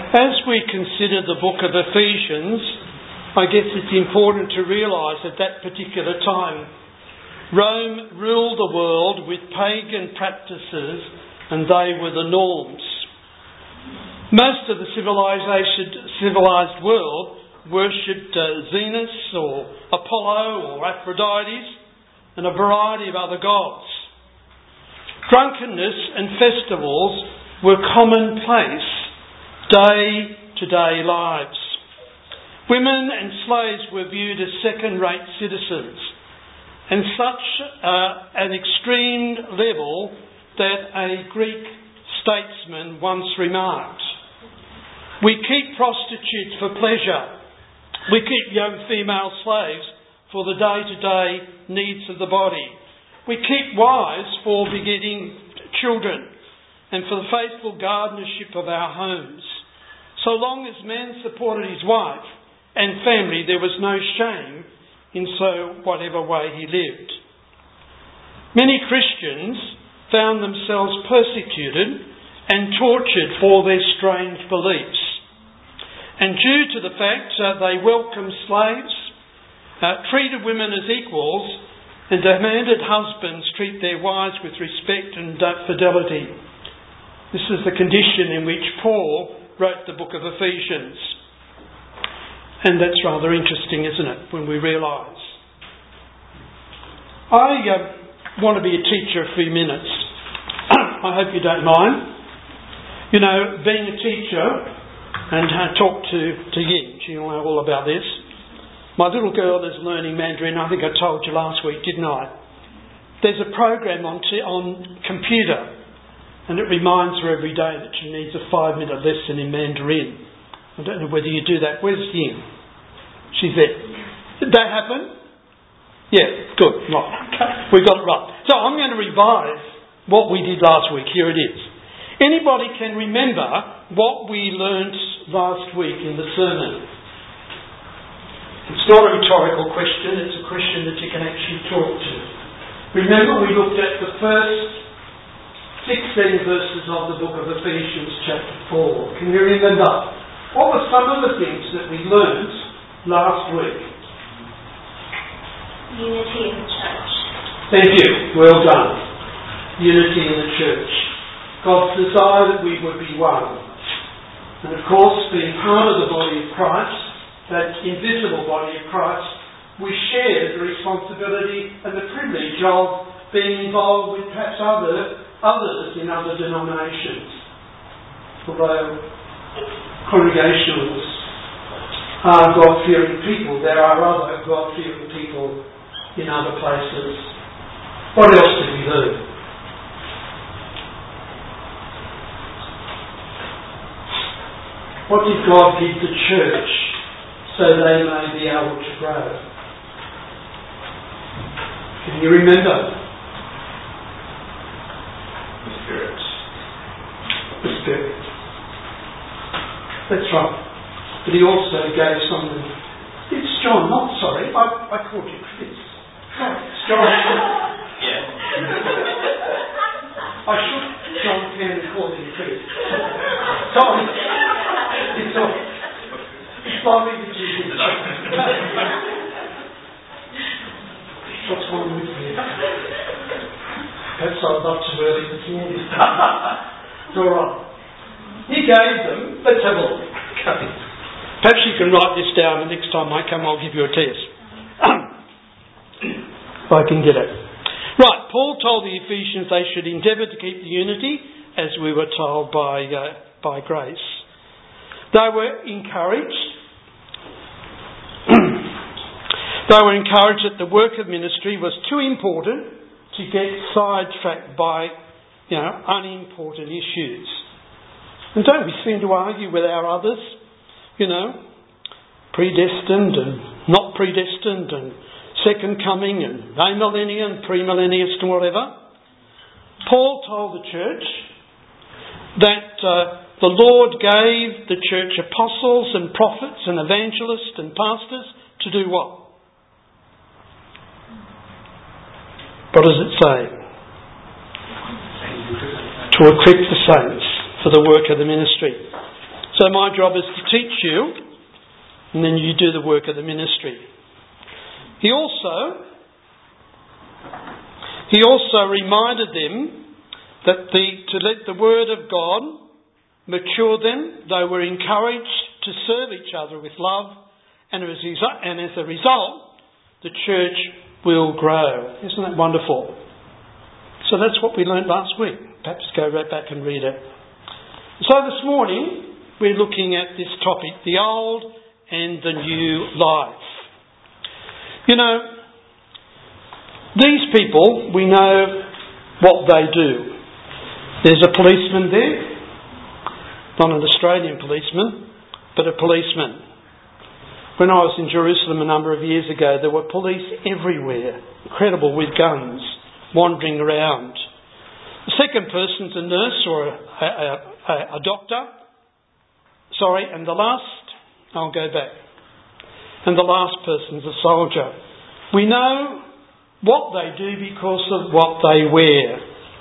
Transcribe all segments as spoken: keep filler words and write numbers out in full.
As we consider the book of Ephesians, I guess it's important to realise at that particular time, Rome ruled the world with pagan practices and they were the norms. Most of the civilised world worshipped uh, Venus or Apollo or Aphrodite and a variety of other gods. Drunkenness and festivals were commonplace day-to-day lives. Women and slaves were viewed as second-rate citizens, and such uh, an extreme level that a Greek statesman once remarked, "We keep prostitutes for pleasure. We keep young female slaves for the day-to-day needs of the body. We keep wives for begetting children and for the faithful guardianship of our homes. So long as man supported his wife and family, there was no shame in so whatever way he lived." Many Christians found themselves persecuted and tortured for their strange beliefs. And due to the fact uh, they welcomed slaves, uh, treated women as equals, and demanded husbands treat their wives with respect and uh, fidelity. This is the condition in which Paul wrote the book of Ephesians. And that's rather interesting, isn't it, when we realise. I uh, want to be a teacher a few minutes. I hope you don't mind. You know, being a teacher, and I uh, talk to, to Yin, she'll know all about this. My little girl is learning Mandarin. I think I told you last week, didn't I? There's a program on, t- on computer, and it reminds her every day that she needs a five-minute lesson in Mandarin. I don't know whether you do that. Where's Yin? She's there. Did that happen? Yeah, good. Right. We got it right. So I'm going to revise what we did last week. Here it is. Anybody can remember what we learnt last week in the sermon? It's not a rhetorical question. It's a question that you can actually talk to. Remember, we looked at the first sixteen verses of the book of Ephesians chapter four. Can you remember? What were some of the things that we learned last week? Unity in the church. Thank you. Well done. Unity in the church. God's desire that we would be one. And of course, being part of the body of Christ, that invisible body of Christ, we share the responsibility and the privilege of being involved with perhaps other others in other denominations. Although Congregationalists are God-fearing people, there are other God-fearing people in other places. What else did we learn? What did God give the church so they may be able to grow? Can you remember? The Spirit. The Spirit. That's right. But he also gave someone... It's John, not sorry. I, I called you Chris. It's John. Yeah. I should John Penn and call him Chris. Sorry. It's all. It's lovely that you did. What's wrong with you? Perhaps I was up too early this morning. It's all right. He gave them. Let's have a look. Okay. Perhaps you can write this down, and next time I come I'll give you a test. If I can get it. Right, Paul told the Ephesians they should endeavour to keep the unity, as we were told by uh, by grace. They were encouraged. they were encouraged that the work of ministry was too important to get sidetracked by, you know, unimportant issues. And don't we seem to argue with our others? You know, predestined and not predestined and second coming and amillennial and premillennialist and whatever. Paul told the church that uh, the Lord gave the church apostles and prophets and evangelists and pastors to do what? What does it say? To equip the saints for the work of the ministry. So my job is to teach you, and then you do the work of the ministry. He also, he also reminded them that the, to let the word of God mature them. They were encouraged to serve each other with love, and as, and as a result, the church will grow. Isn't that wonderful? So that's what we learned last week. Perhaps go right back and read it. So this morning, we're looking at this topic, the old and the new life. You know, these people, we know what they do. There's a policeman there, not an Australian policeman, but a policeman. When I was in Jerusalem a number of years ago, there were police everywhere, incredible, with guns, wandering around. The second person's a nurse or a, a, a, a doctor. Sorry, and the last, I'll go back. And the last person's a soldier. We know what they do because of what they wear.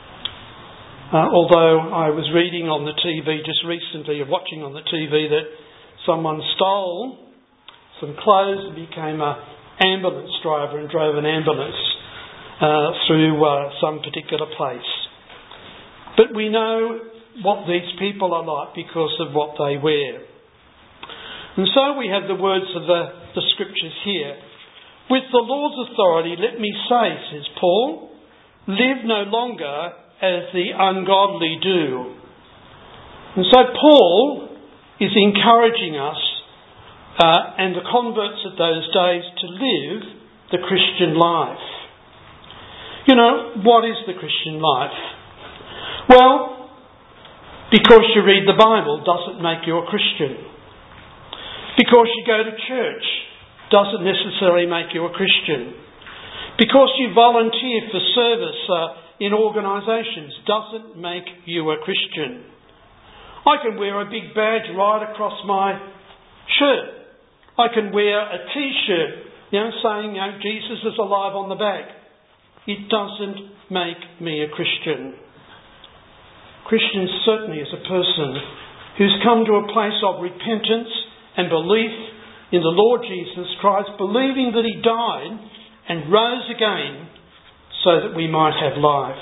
Uh, although I was reading on the T V just recently, or watching on the T V, that someone stole some clothes and became an ambulance driver and drove an ambulance uh, through uh, some particular place. But we know what these people are like because of what they wear. And so we have the words of the, the scriptures here. With the Lord's authority, let me say, says Paul, live no longer as the ungodly do. And so Paul is encouraging us uh, and the converts of those days to live the Christian life. You know, what is the Christian life? Well, because you read the Bible doesn't make you a Christian. Because you go to church doesn't necessarily make you a Christian. Because you volunteer for service uh, in organisations doesn't make you a Christian. I can wear a big badge right across my shirt. I can wear a t-shirt, you know, saying, you know, Jesus is alive on the back. It doesn't make me a Christian. Christian certainly is a person who's come to a place of repentance and belief in the Lord Jesus Christ, believing that He died and rose again so that we might have life.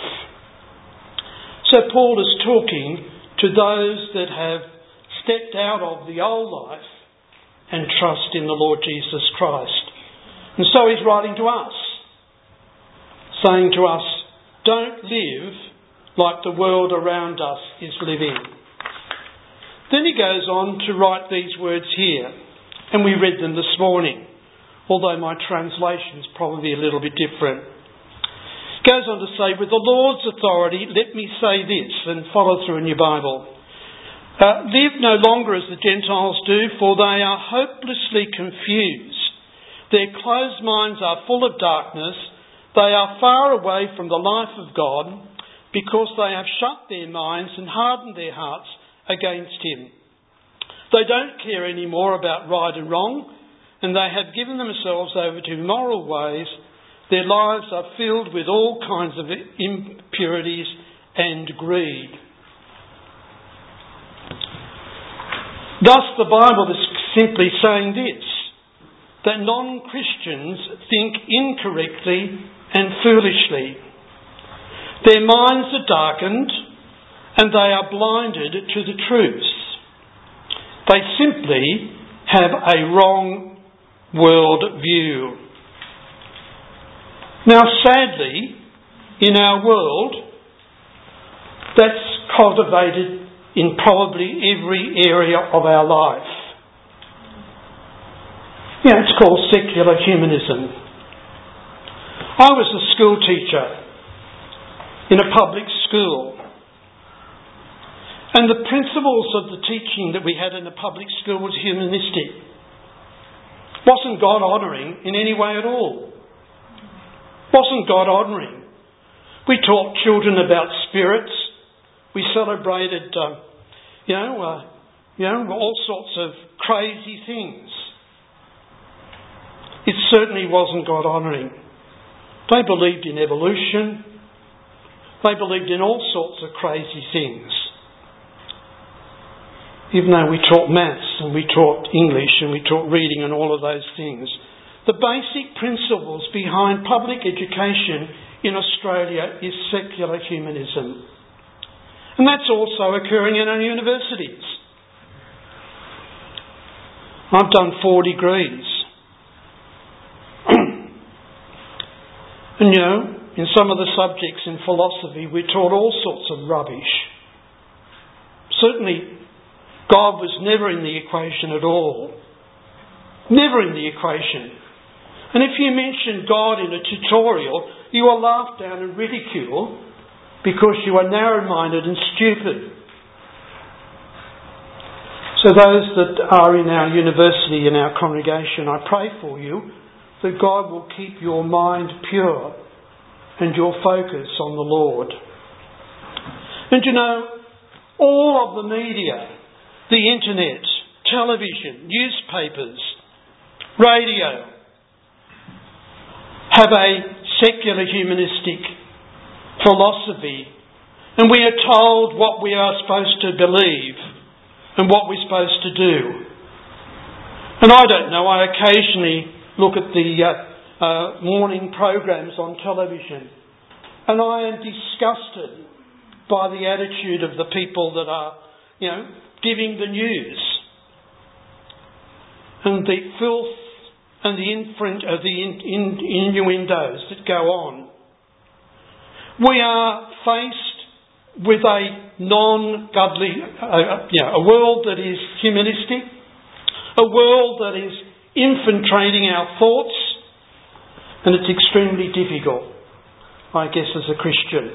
So Paul is talking to those that have stepped out of the old life and trust in the Lord Jesus Christ. And so he's writing to us, saying to us, don't live like the world around us is living. Then he goes on to write these words here, and we read them this morning, although my translation's probably a little bit different. He goes on to say, with the Lord's authority, let me say this, and follow through in your Bible. Uh, live no longer as the Gentiles do, for they are hopelessly confused. Their closed minds are full of darkness. They are far away from the life of God because they have shut their minds and hardened their hearts against Him. They don't care anymore about right and wrong, and they have given themselves over to immoral ways. Their lives are filled with all kinds of impurities and greed. Thus, the Bible is simply saying this, that non-Christians think incorrectly and foolishly. Their minds are darkened and they are blinded to the truth. They simply have a wrong world view. Now, sadly, in our world, that's cultivated in probably every area of our life. Yeah, it's called secular humanism. I was a school teacher in a public school, and the principles of the teaching that we had in a public school was humanistic. Wasn't God honouring in any way at all. Wasn't God honouring. We taught children about spirits. We celebrated, uh, you know, uh, you know, all sorts of crazy things. It certainly wasn't God honouring. They believed in evolution. They believed in all sorts of crazy things. even though we taught maths and we taught English and we taught reading and all of those things, the basic principles behind public education in Australia is secular humanism. And that's also occurring in our universities. I've done four degrees. And you know, in some of the subjects in philosophy, we're taught all sorts of rubbish. Certainly, God was never in the equation at all. Never in the equation. And if you mention God in a tutorial, you are laughed down and ridiculed because you are narrow-minded and stupid. So those that are in our university, in our congregation, I pray for you that God will keep your mind pure and your focus on the Lord. And you know, all of the media, the internet, television, newspapers, radio, have a secular humanistic philosophy, and we are told what we are supposed to believe and what we're supposed to do. And I don't know, I occasionally look at the uh, uh, morning programs on television, and I am disgusted by the attitude of the people that are, you know, giving the news, and the filth and the infringement of the in, in, innuendos that go on. We are faced with a non-godly, uh, you know, a world that is humanistic, a world that is infiltrating our thoughts, and it's extremely difficult, I guess, as a Christian.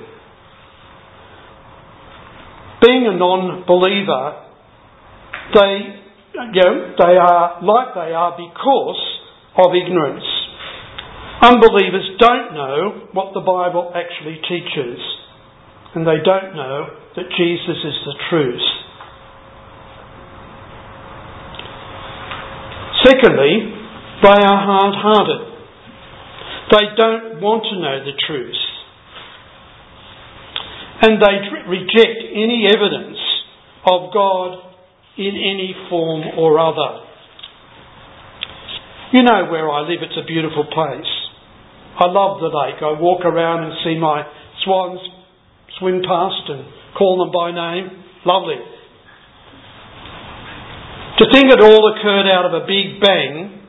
Being a non-believer, they, you know, they are like they are because of ignorance. Unbelievers don't know what the Bible actually teaches, and they don't know that Jesus is the truth. Secondly, they are hard-hearted. They don't want to know the truth, and they reject any evidence of God in any form or other. You know where I live, it's a beautiful place. I love the lake. I walk around and see my swans swim past and call them by name. Lovely. To think it all occurred out of a big bang,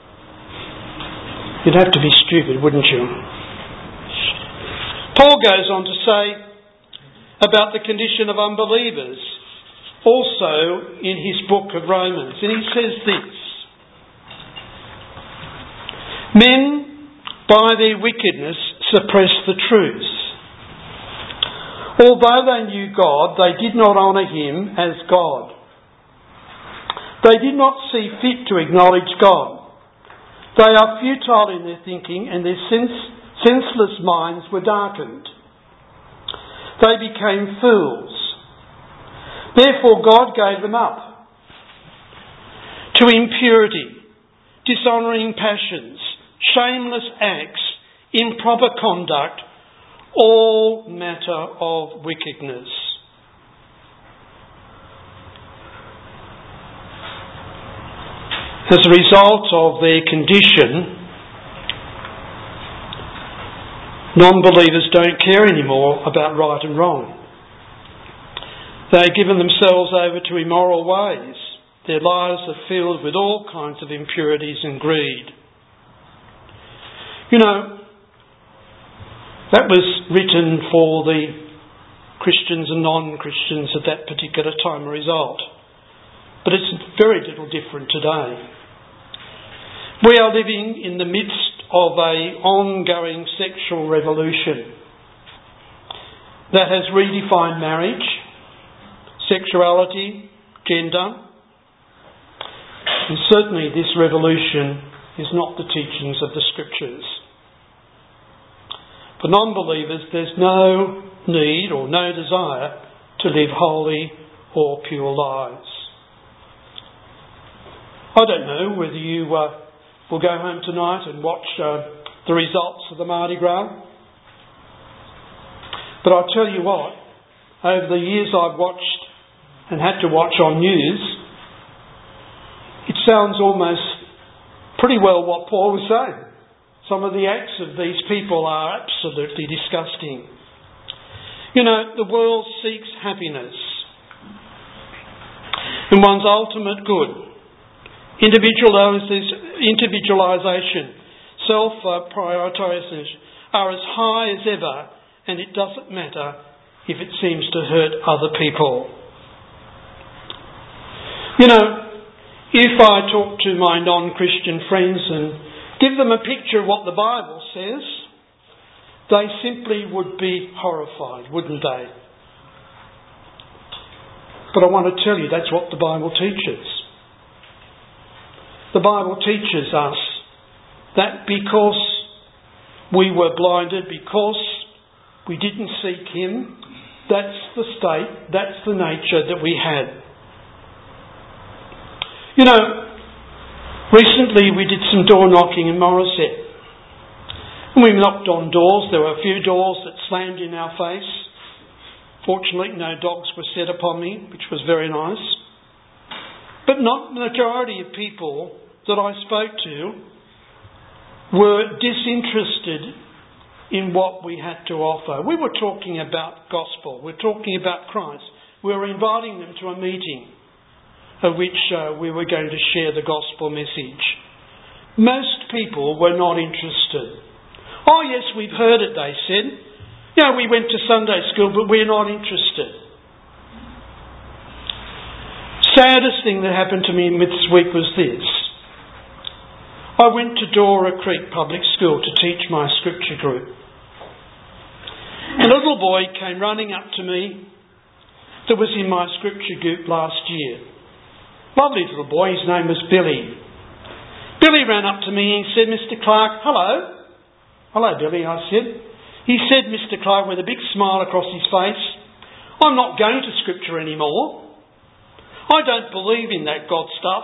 you'd have to be stupid, wouldn't you? Paul goes on to say about the condition of unbelievers, also in his book of Romans, and he says this: men, by their wickedness, suppress the truth. Although they knew God, they did not honour him as God. They did not see fit to acknowledge God. They are futile in their thinking, and their sense, senseless minds were darkened. They became fools. Therefore God gave them up to impurity, dishonouring passions, shameless acts, improper conduct, all matter of wickedness. As a result of their condition, non-believers don't care anymore about right and wrong. They've given themselves over to immoral ways. Their lives are filled with all kinds of impurities and greed. You know, that was written for the Christians and non-Christians at that particular time or result. But it's very little different today. We are living in the midst of an ongoing sexual revolution that has redefined marriage, sexuality, gender, and certainly this revolution is not the teachings of the Scriptures. For non-believers, there's no need or no desire to live holy or pure lives. I don't know whether you uh, will go home tonight and watch uh, the results of the Mardi Gras. But I'll tell you what, over the years I've watched and had to watch on news, it sounds almost pretty well what Paul was saying. Some of the acts of these people are absolutely disgusting. You know, the world seeks happiness and one's ultimate good. Individualisation, self-prioritisation are as high as ever, and it doesn't matter if it seems to hurt other people. You know, if I talk to my non-Christian friends and give them a picture of what the Bible says, they simply would be horrified, wouldn't they? But I want to tell you, that's what the Bible teaches. The Bible teaches us that because we were blinded, because we didn't seek Him, that's the state, that's the nature that we had. You know, recently we did some door knocking in Morisset. And we knocked on doors. There were a few doors that slammed in our face. Fortunately, no dogs were set upon me, which was very nice. But not the majority of people that I spoke to were disinterested in what we had to offer. We were talking about gospel. We were talking about Christ. We were inviting them to a meeting of which uh, we were going to share the gospel message. Most people were not interested. Oh yes, we've heard it, they said. You know, we went to Sunday school, but we're not interested. Saddest thing that happened to me this week was this. I went to Dora Creek Public School to teach my scripture group. And a little boy came running up to me that was in my scripture group last year. Lovely little boy, his name was Billy. Billy ran up to me and said, Mister Clark, hello. Hello, Billy, I said. He said, Mister Clark, with a big smile across his face, I'm not going to scripture anymore. I don't believe in that God stuff.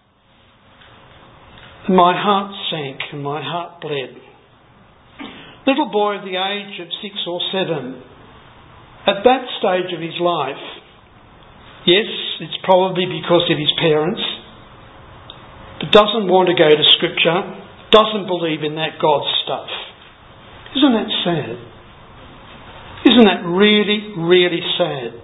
And my heart sank and my heart bled. Little boy of the age of six or seven, at that stage of his life, yes, it's probably because of his parents, but doesn't want to go to scripture, doesn't believe in that God stuff. Isn't that sad? Isn't that really, really sad?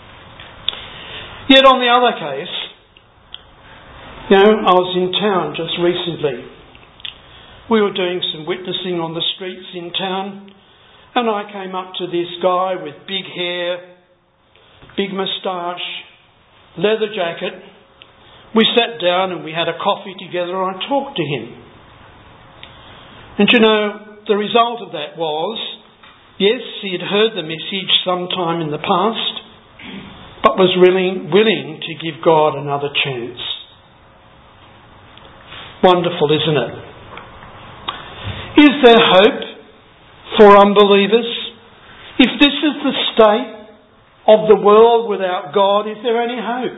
Yet on the other case, you know, I was in town just recently. We were doing some witnessing on the streets in town, and I came up to this guy with big hair, big moustache, leather jacket. We sat down and we had a coffee together and I talked to him. And you know, the result of that was, yes, he had heard the message sometime in the past, but was really willing to give God another chance. Wonderful, isn't it? Is there hope for unbelievers? If this is the state of the world without God, is there any hope?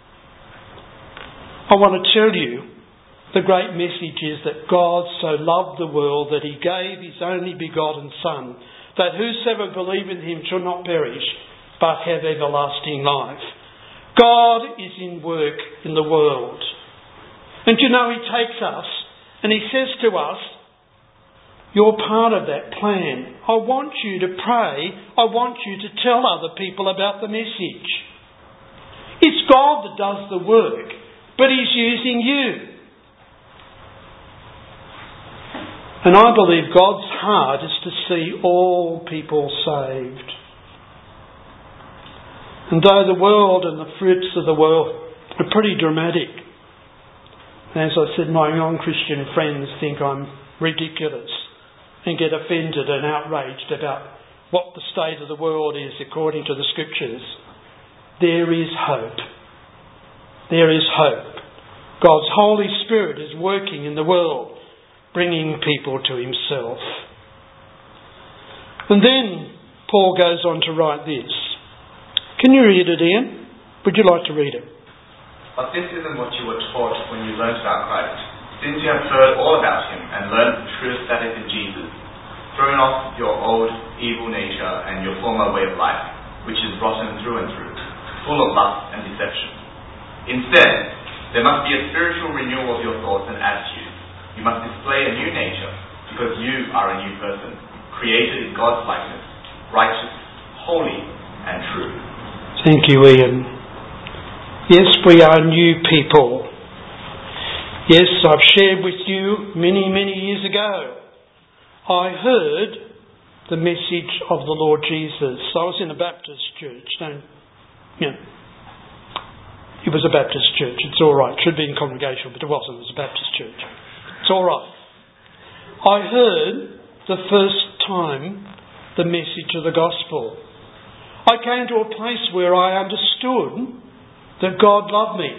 I want to tell you, the great message is that God so loved the world that He gave His only begotten Son, that whosoever believeth in Him shall not perish, but have everlasting life. God is in work in the world. And you know, He takes us and He says to us, you're part of that plan. I want you to pray. I want you to tell other people about the message. It's God that does the work, but He's using you. And I believe God's heart is to see all people saved. And though the world and the fruits of the world are pretty dramatic, as I said, my non-Christian friends think I'm ridiculous and get offended and outraged about what the state of the world is according to the Scriptures. There is hope. There is hope. God's Holy Spirit is working in the world, bringing people to Himself. And then Paul goes on to write this. Can you read it, Ian? Would you like to read it? But this isn't what you were taught when you learned about Christ. Since you have heard all about Him and learned the truth that is in Jesus, throwing off your old evil nature and your former way of life, which is rotten through and through, full of lust and deception. Instead, there must be a spiritual renewal of your thoughts and attitudes. You must display a new nature, because you are a new person, created in God's likeness, righteous, holy, and true. Thank you, Ian. Yes, we are new people. Yes, I've shared with you many, many years ago. I heard the message of the Lord Jesus. I was in a Baptist church. Don't, you know, it was a Baptist church. It's all right. It should be in congregational, but it wasn't. It was a Baptist church. It's all right. I heard the first time the message of the gospel. I came to a place where I understood that God loved me.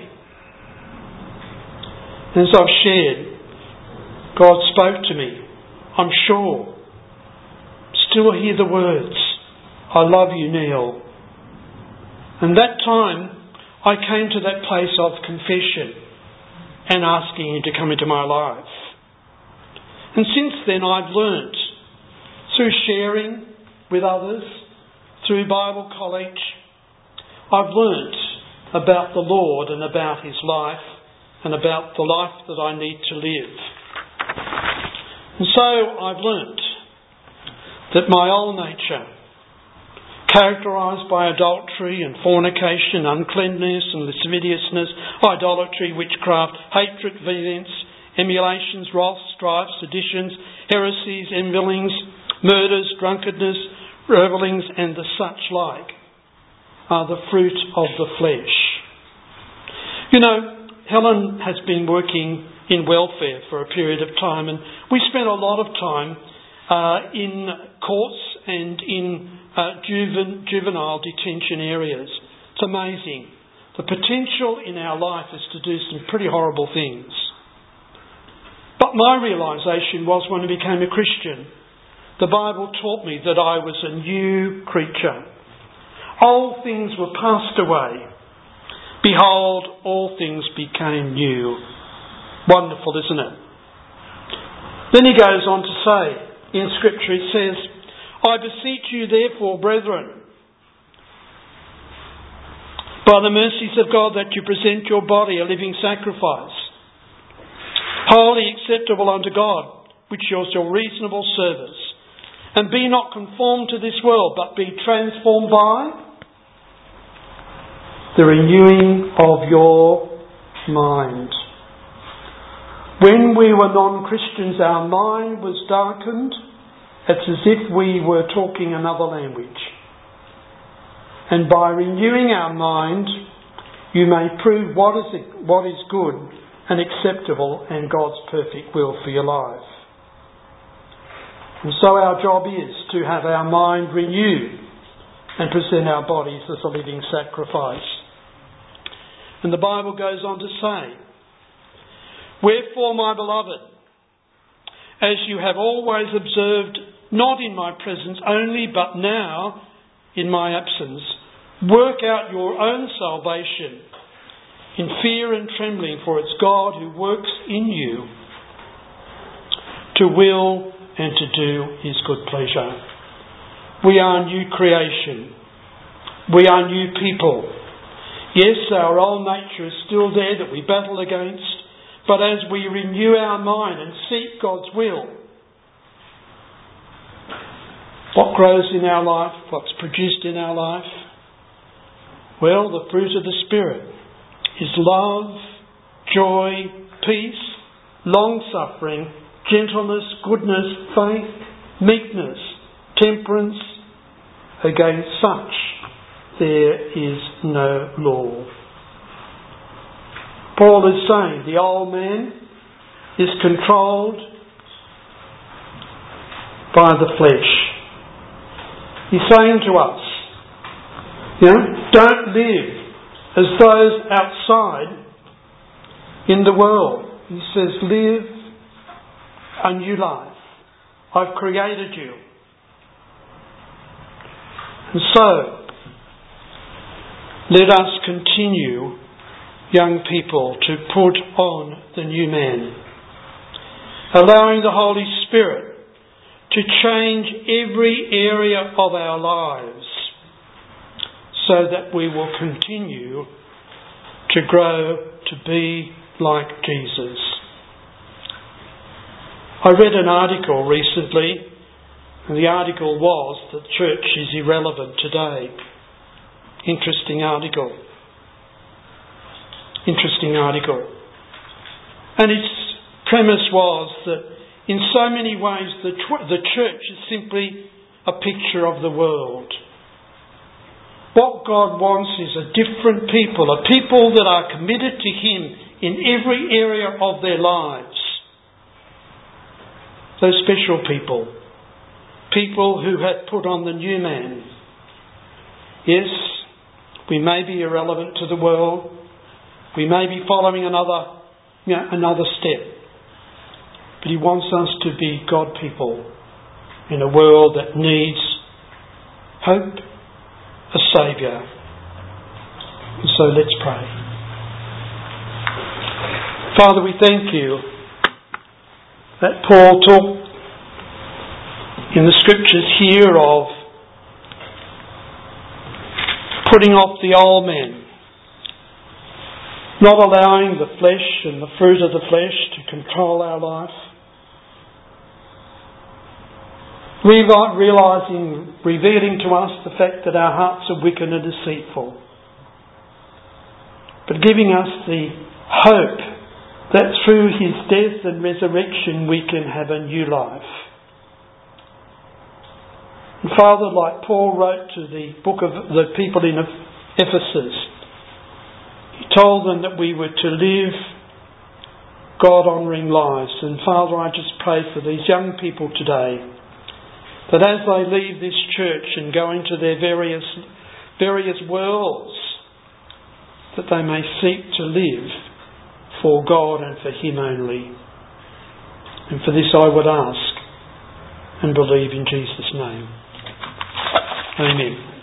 And as I've shared, God spoke to me. I'm sure. Still hear the words, I love you, Neil. And that time, I came to that place of confession and asking Him to come into my life. And since then, I've learnt through sharing with others, through Bible college, I've learnt about the Lord and about His life and about the life that I need to live. And so I've learnt that my old nature, characterised by adultery and fornication, uncleanness and lasciviousness, idolatry, witchcraft, hatred, vengeance, emulations, wrath, strife, seditions, heresies, envyings, murders, drunkenness, revellings, and the such like, are the fruit of the flesh. You know, Helen has been working in welfare for a period of time, and we spent a lot of time uh, in courts and in uh, juven- juvenile detention areas. It's amazing. The potential in our life is to do some pretty horrible things. But my realisation was when I became a Christian, the Bible taught me that I was a new creature. Old things were passed away. Behold, all things became new. Wonderful, isn't it? Then he goes on to say, in Scripture it says, I beseech you therefore, brethren, by the mercies of God, that you present your body a living sacrifice, wholly acceptable unto God, which is your reasonable service. And be not conformed to this world, but be transformed by the renewing of your mind. When we were non-Christians, our mind was darkened. It's as if we were talking another language. And by renewing our mind, you may prove what is what is good and acceptable and God's perfect will for your life. And so our job is to have our mind renewed and present our bodies as a living sacrifice. And the Bible goes on to say, wherefore, my beloved, as you have always observed, not in my presence only, but now in my absence, work out your own salvation in fear and trembling, for it's God who works in you to will and to do His good pleasure. We are new creation. We are new people. Yes, our old nature is still there that we battle against, but as we renew our mind and seek God's will, what grows in our life, what's produced in our life? Well, the fruit of the Spirit is love, joy, peace, long-suffering, gentleness, goodness, faith, meekness, temperance. Against such there is no law. Paul is saying the old man is controlled by the flesh. He's saying to us, you know, don't live as those outside in the world. He says, live a new life. I've created you. And so, let us continue, young people, to put on the new man, allowing the Holy Spirit to change every area of our lives so that we will continue to grow to be like Jesus. I read an article recently, and the article was that church is irrelevant today. Interesting article. Interesting article. And its premise was that in so many ways the, tw- the church is simply a picture of the world. What God wants is a different people, a people that are committed to Him in every area of their lives. Those special people. People who had put on the new man. Yes, we may be irrelevant to the world. We may be following another, you know, another step. But He wants us to be God people in a world that needs hope, a Saviour. And so let's pray. Father, we thank You that Paul talked in the Scriptures here of putting off the old man, not allowing the flesh and the fruit of the flesh to control our life, realising, revealing to us the fact that our hearts are wicked and deceitful, but giving us the hope that through His death and resurrection we can have a new life. And Father, like Paul wrote to the book of the people in Ephesus, he told them that we were to live God-honouring lives. And Father, I just pray for these young people today, that as they leave this church and go into their various various worlds, that they may seek to live for God and for Him only. And for this I would ask and believe in Jesus' name. Amen.